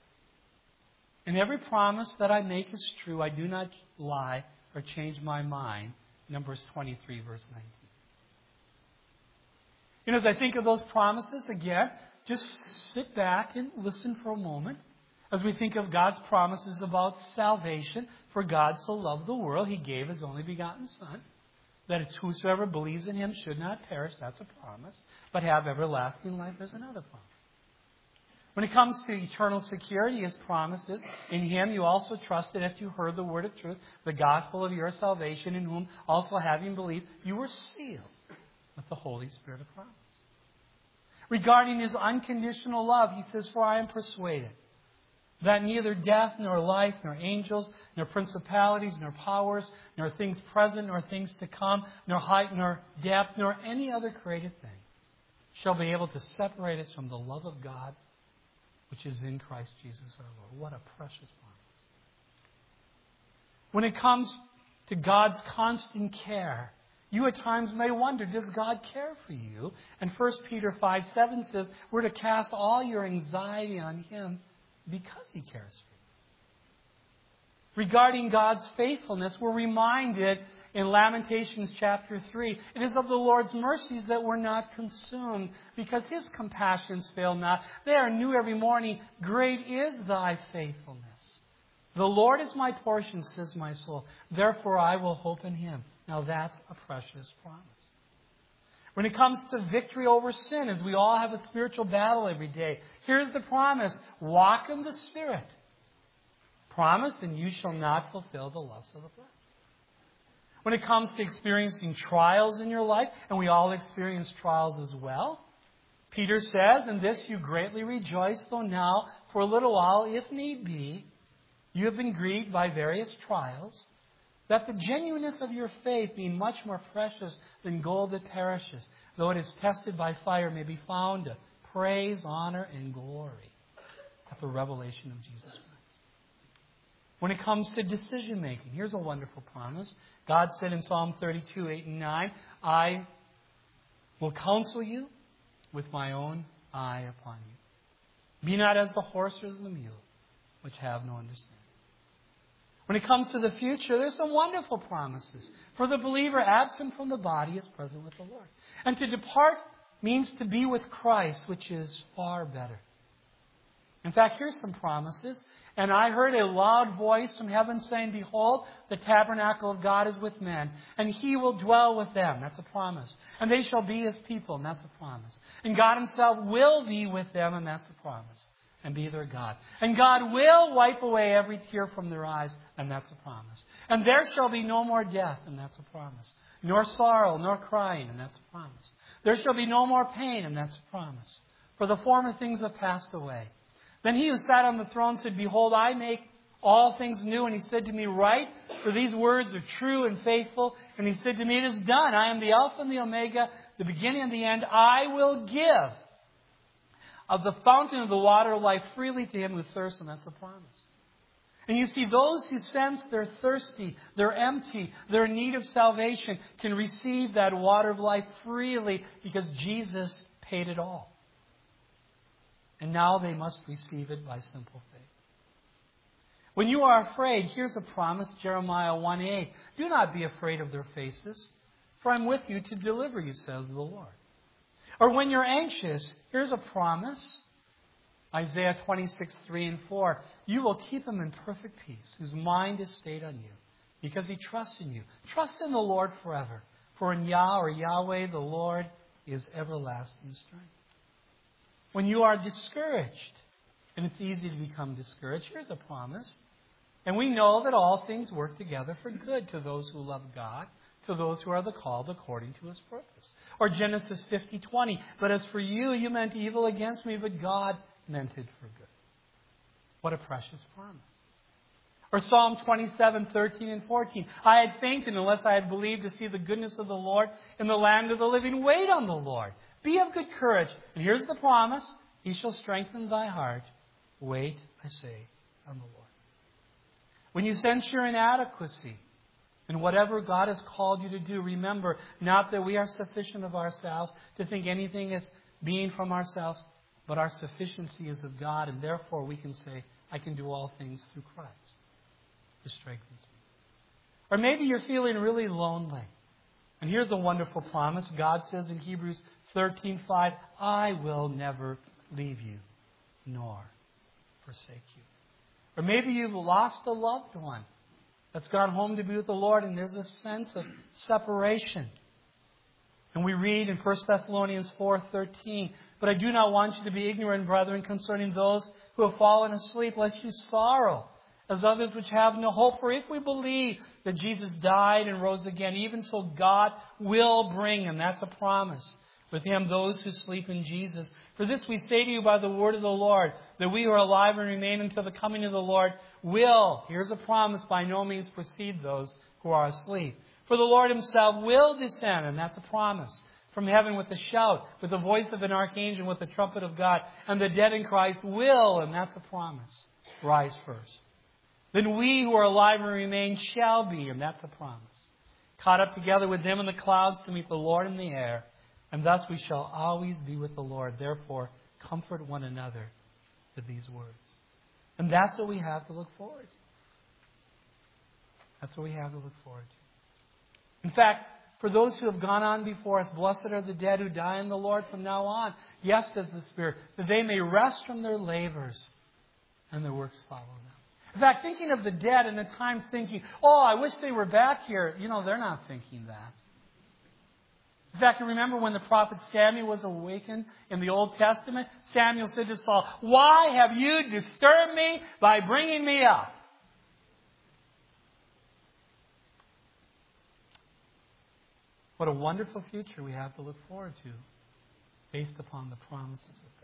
And every promise that I make is true. I do not lie or change my mind. Numbers 23, verse 19. You know, as I think of those promises, again, just sit back and listen for a moment. As we think of God's promises about salvation, for God so loved the world, He gave His only begotten Son, that it's whosoever believes in Him should not perish, that's a promise, but have everlasting life, there's another promise. When it comes to eternal security, His promises, in Him you also trusted after you heard the word of truth, the gospel of your salvation, in whom also having believed, you were sealed with the Holy Spirit of promise. Regarding His unconditional love, He says, for I am persuaded that neither death, nor life, nor angels, nor principalities, nor powers, nor things present, nor things to come, nor height, nor depth, nor any other created thing shall be able to separate us from the love of God, which is in Christ Jesus our Lord. What a precious promise. When it comes to God's constant care, you at times may wonder, does God care for you? And 1 Peter 5:7 says, we're to cast all your anxiety on Him because He cares for you. Regarding God's faithfulness, we're reminded in Lamentations chapter 3, it is of the Lord's mercies that we're not consumed, because His compassions fail not. They are new every morning. Great is thy faithfulness. The Lord is my portion, says my soul. Therefore I will hope in Him. Now that's a precious promise. When it comes to victory over sin, as we all have a spiritual battle every day, here's the promise. Walk in the Spirit. Promise, and you shall not fulfill the lusts of the flesh. When it comes to experiencing trials in your life, and we all experience trials as well, Peter says, in this you greatly rejoice, though now, for a little while, if need be, you have been grieved by various trials, that the genuineness of your faith, being much more precious than gold that perishes, though it is tested by fire, may be found to praise, honor, and glory at the revelation of Jesus Christ. When it comes to decision making, here's a wonderful promise. God said in Psalm 32, 8 and 9, I will counsel you with my own eye upon you. Be not as the horse or as the mule, which have no understanding. When it comes to the future, there's some wonderful promises. For the believer, absent from the body is present with the Lord. And to depart means to be with Christ, which is far better. In fact, here's some promises. And I heard a loud voice from heaven saying, behold, the tabernacle of God is with men, and He will dwell with them. That's a promise. And they shall be His people, and that's a promise. And God Himself will be with them, and that's a promise. And be their God. And God will wipe away every tear from their eyes, and that's a promise. And there shall be no more death, and that's a promise. Nor sorrow, nor crying, and that's a promise. There shall be no more pain, and that's a promise. For the former things have passed away. Then He who sat on the throne said, behold, I make all things new. And He said to me, write, for these words are true and faithful. And He said to me, it is done. I am the Alpha and the Omega, the beginning and the end. I will give of the fountain of the water of life freely to him who thirsts, and that's a promise. And you see, those who sense they're thirsty, they're empty, they're in need of salvation, can receive that water of life freely because Jesus paid it all. And now they must receive it by simple faith. When you are afraid, here's a promise, Jeremiah 1:8. Do not be afraid of their faces, for I'm with you to deliver you, says the Lord. Or when you're anxious, here's a promise, Isaiah 26:3 and 4. You will keep him in perfect peace, whose mind is stayed on you, because he trusts in you. Trust in the Lord forever, for in Yah or Yahweh the Lord is everlasting strength. When you are discouraged, and it's easy to become discouraged, here's a promise. And we know that all things work together for good to those who love God, to those who are the called according to His purpose. Or Genesis 50:20. But as for you, you meant evil against me, but God meant it for good. What a precious promise. Or Psalm 27, 13 and 14. I had fainted unless I had believed to see the goodness of the Lord in the land of the living. Wait on the Lord. Be of good courage. And here's the promise. He shall strengthen thy heart. Wait, I say, on the Lord. When you sense your inadequacy in whatever God has called you to do, remember not that we are sufficient of ourselves to think anything is being from ourselves, but our sufficiency is of God, and therefore we can say, I can do all things through Christ who strengthens me. Or maybe you're feeling really lonely. And here's a wonderful promise. God says in Hebrews 13:5, I will never leave you nor forsake you. Or maybe you've lost a loved one that's gone home to be with the Lord, and there's a sense of separation. And we read in 1 Thessalonians 4:13, but I do not want you to be ignorant, brethren, concerning those who have fallen asleep, lest you sorrow, as others which have no hope. For if we believe that Jesus died and rose again, even so God will bring, and that's a promise, with Him those who sleep in Jesus. For this we say to you by the word of the Lord, that we who are alive and remain until the coming of the Lord will, here's a promise, by no means precede those who are asleep. For the Lord Himself will descend, and that's a promise, from heaven with a shout, with the voice of an archangel, with the trumpet of God. And the dead in Christ will, and that's a promise, rise first. Then we who are alive and remain shall be, and that's a promise, caught up together with them in the clouds to meet the Lord in the air. And thus we shall always be with the Lord. Therefore, comfort one another with these words. And that's what we have to look forward to. That's what we have to look forward to. In fact, for those who have gone on before us, blessed are the dead who die in the Lord from now on. Yes, says the Spirit, that they may rest from their labors and their works follow them. In fact, thinking of the dead and at times thinking, oh, I wish they were back here. You know, they're not thinking that. In fact, you remember when the prophet Samuel was awakened in the Old Testament? Samuel said to Saul, why have you disturbed me by bringing me up? What a wonderful future we have to look forward to based upon the promises of God.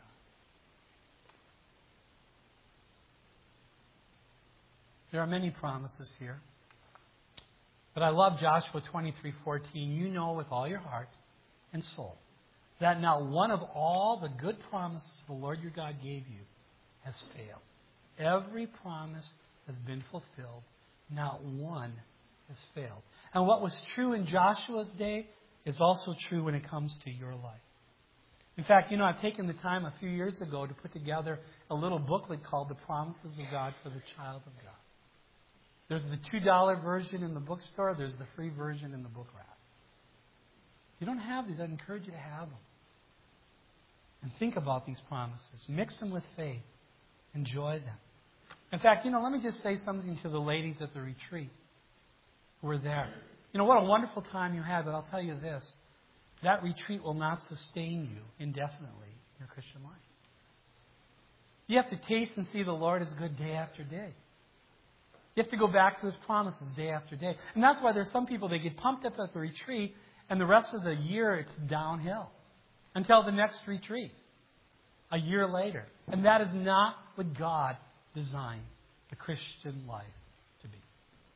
There are many promises here. But I love Joshua 23:14. You know with all your heart and soul that not one of all the good promises the Lord your God gave you has failed. Every promise has been fulfilled. Not one has failed. And what was true in Joshua's day is also true when it comes to your life. In fact, you know, I've taken the time a few years ago to put together a little booklet called The Promises of God for the Child of God. There's the $2 version in the bookstore. There's the free version in the book rack. If you don't have these, I'd encourage you to have them. And think about these promises. Mix them with faith. Enjoy them. In fact, you know, let me just say something to the ladies at the retreat who were there. You know, what a wonderful time you had, but I'll tell you this. That retreat will not sustain you indefinitely in your Christian life. You have to taste and see the Lord is good day after day. You have to go back to His promises day after day. And that's why there's some people, they get pumped up at the retreat, and the rest of the year it's downhill until the next retreat, a year later. And that is not what God designed the Christian life to be.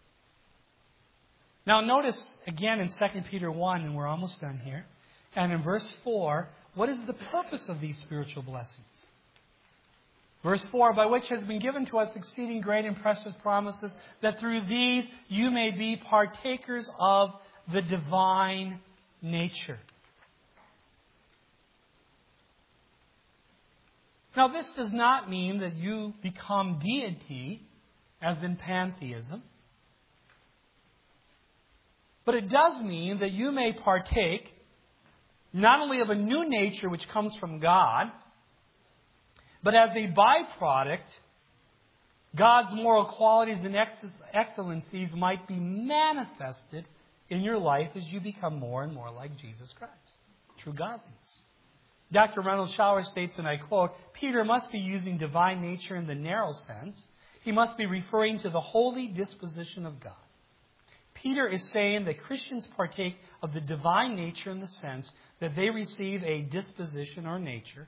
Now notice again in 2 Peter 1, and we're almost done here, and in verse 4, what is the purpose of these spiritual blessings? Verse 4, by which has been given to us exceeding great and precious promises, that through these you may be partakers of the divine nature. Now, this does not mean that you become deity, as in pantheism. But it does mean that you may partake not only of a new nature which comes from God, but as a byproduct, God's moral qualities and excellencies might be manifested in your life as you become more and more like Jesus Christ. True godliness. Dr. Reynolds Shower states, and I quote, Peter must be using divine nature in the narrow sense. He must be referring to the holy disposition of God. Peter is saying that Christians partake of the divine nature in the sense that they receive a disposition or nature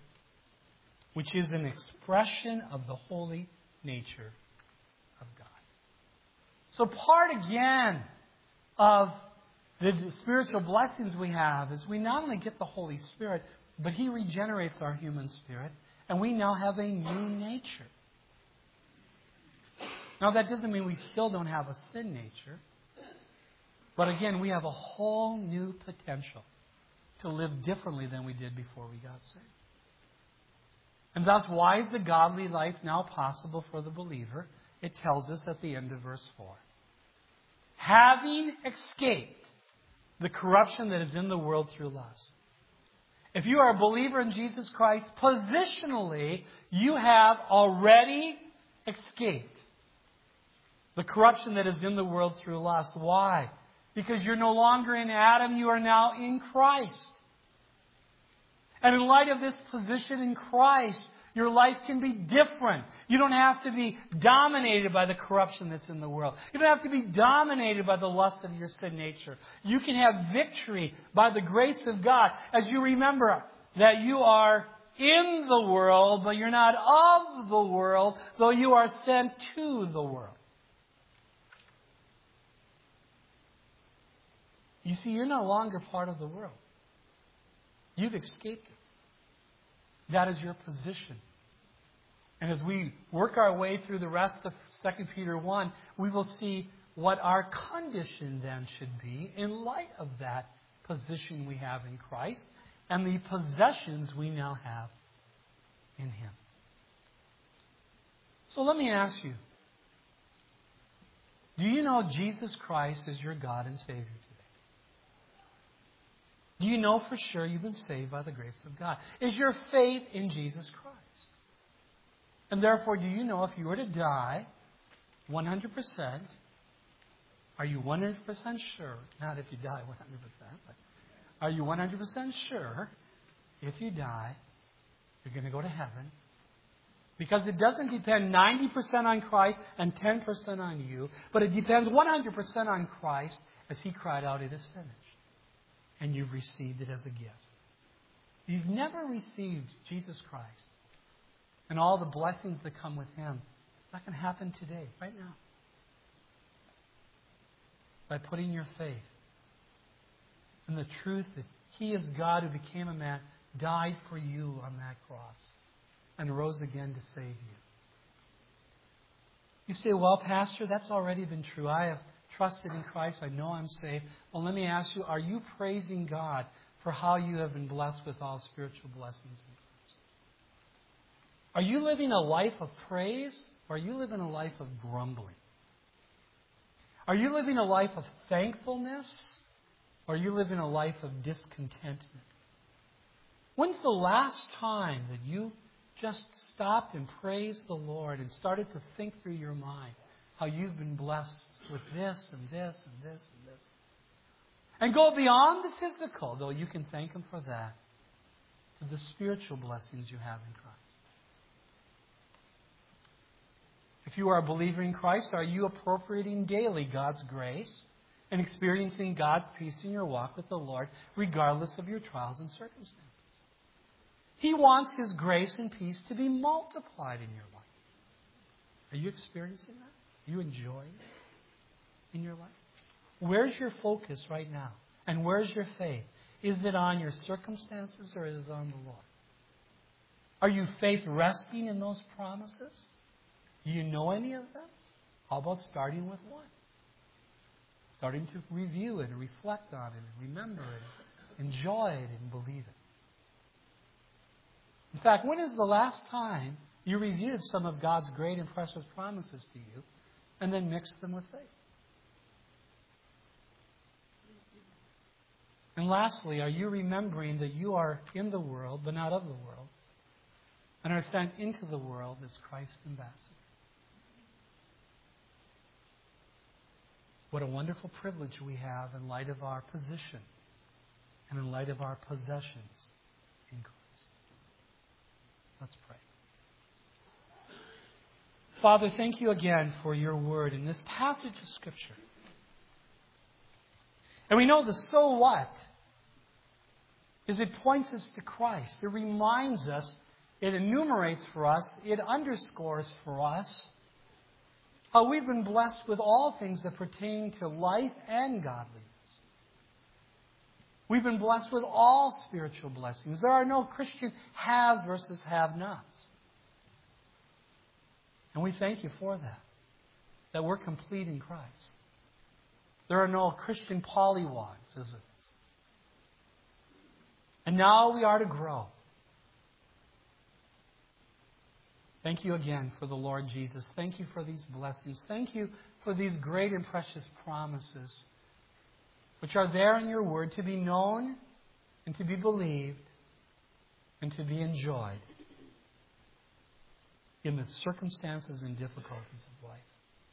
which is an expression of the holy nature of God. So part again of the spiritual blessings we have is we not only get the Holy Spirit, but He regenerates our human spirit, and we now have a new nature. Now that doesn't mean we still don't have a sin nature, but again, we have a whole new potential to live differently than we did before we got saved. And thus, why is the godly life now possible for the believer? It tells us at the end of verse 4. Having escaped the corruption that is in the world through lust. If you are a believer in Jesus Christ, positionally, you have already escaped the corruption that is in the world through lust. Why? Because you're no longer in Adam, you are now in Christ. And in light of this position in Christ, your life can be different. You don't have to be dominated by the corruption that's in the world. You don't have to be dominated by the lust of your sin nature. You can have victory by the grace of God as you remember that you are in the world, but you're not of the world, though you are sent to the world. You see, you're no longer part of the world. You've escaped it. That is your position. And as we work our way through the rest of 2 Peter 1, we will see what our condition then should be in light of that position we have in Christ and the possessions we now have in Him. So let me ask you, do you know Jesus Christ is your God and Savior today? Do you know for sure you've been saved by the grace of God? Is your faith in Jesus Christ? And therefore, do you know if you were to die 100%, are you 100% sure, not if you die 100%, but are you 100% sure if you die, you're going to go to heaven? Because it doesn't depend 90% on Christ and 10% on you, but it depends 100% on Christ as He cried out, "It is finished." And you've received it as a gift. You've never received Jesus Christ and all the blessings that come with Him. That can happen today, right now. By putting your faith in the truth that He is God who became a man, died for you on that cross, and rose again to save you. You say, "Well, Pastor, that's already been true. I have trusted in Christ. I know I'm saved." Well, let me ask you, are you praising God for how you have been blessed with all spiritual blessings in Christ? Are you living a life of praise, or are you living a life of grumbling? Are you living a life of thankfulness, or are you living a life of discontentment? When's the last time that you just stopped and praised the Lord and started to think through your mind how you've been blessed with this and this and this and this? And go beyond the physical, though you can thank Him for that, to the spiritual blessings you have in Christ. If you are a believer in Christ, are you appropriating daily God's grace and experiencing God's peace in your walk with the Lord, regardless of your trials and circumstances? He wants His grace and peace to be multiplied in your life. Are you experiencing that? Are you enjoying it in your life? Where's your focus right now? And where's your faith? Is it on your circumstances or is it on the Lord? Are you faith resting in those promises? Do you know any of them? How about starting with one? Starting to review it and reflect on it and remember it, enjoy it and believe it. In fact, when is the last time you reviewed some of God's great and precious promises to you and then mixed them with faith? And lastly, are you remembering that you are in the world, but not of the world, and are sent into the world as Christ's ambassador? What a wonderful privilege we have in light of our position and in light of our possessions in Christ. Let's pray. Father, thank you again for your word in this passage of Scripture. And we know the so what is it points us to Christ. It reminds us, it enumerates for us, it underscores for us how we've been blessed with all things that pertain to life and godliness. We've been blessed with all spiritual blessings. There are no Christian haves versus have-nots. And we thank you for that we're complete in Christ. There are no Christian pollywogs, as it is. And now we are to grow. Thank you again for the Lord Jesus. Thank you for these blessings. Thank you for these great and precious promises, which are there in your word to be known and to be believed and to be enjoyed in the circumstances and difficulties of life.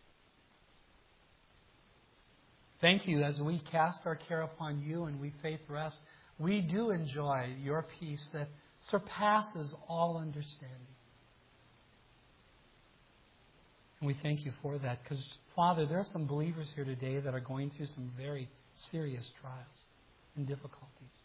Thank you as we cast our care upon you and we faith rest. We do enjoy your peace that surpasses all understanding. And we thank you for that because, Father, there are some believers here today that are going through some very serious trials and difficulties.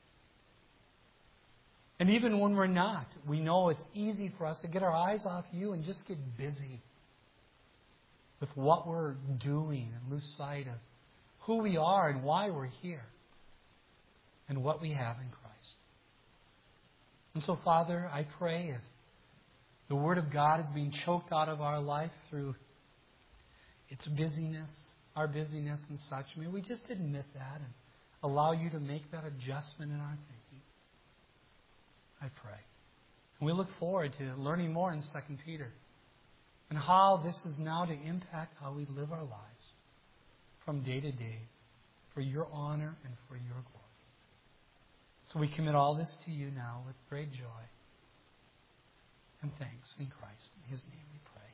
And even when we're not, we know it's easy for us to get our eyes off you and just get busy with what we're doing and lose sight of who we are and why we're here and what we have in Christ. And so, Father, I pray if the Word of God is being choked out of our life through its busyness, our busyness and such, may we just admit that and allow you to make that adjustment in our thinking. I pray. And we look forward to learning more in 2 Peter and how this is now to impact how we live our lives from day to day for your honor and for your glory. So we commit all this to you now with great joy and thanks in Christ. In His name we pray.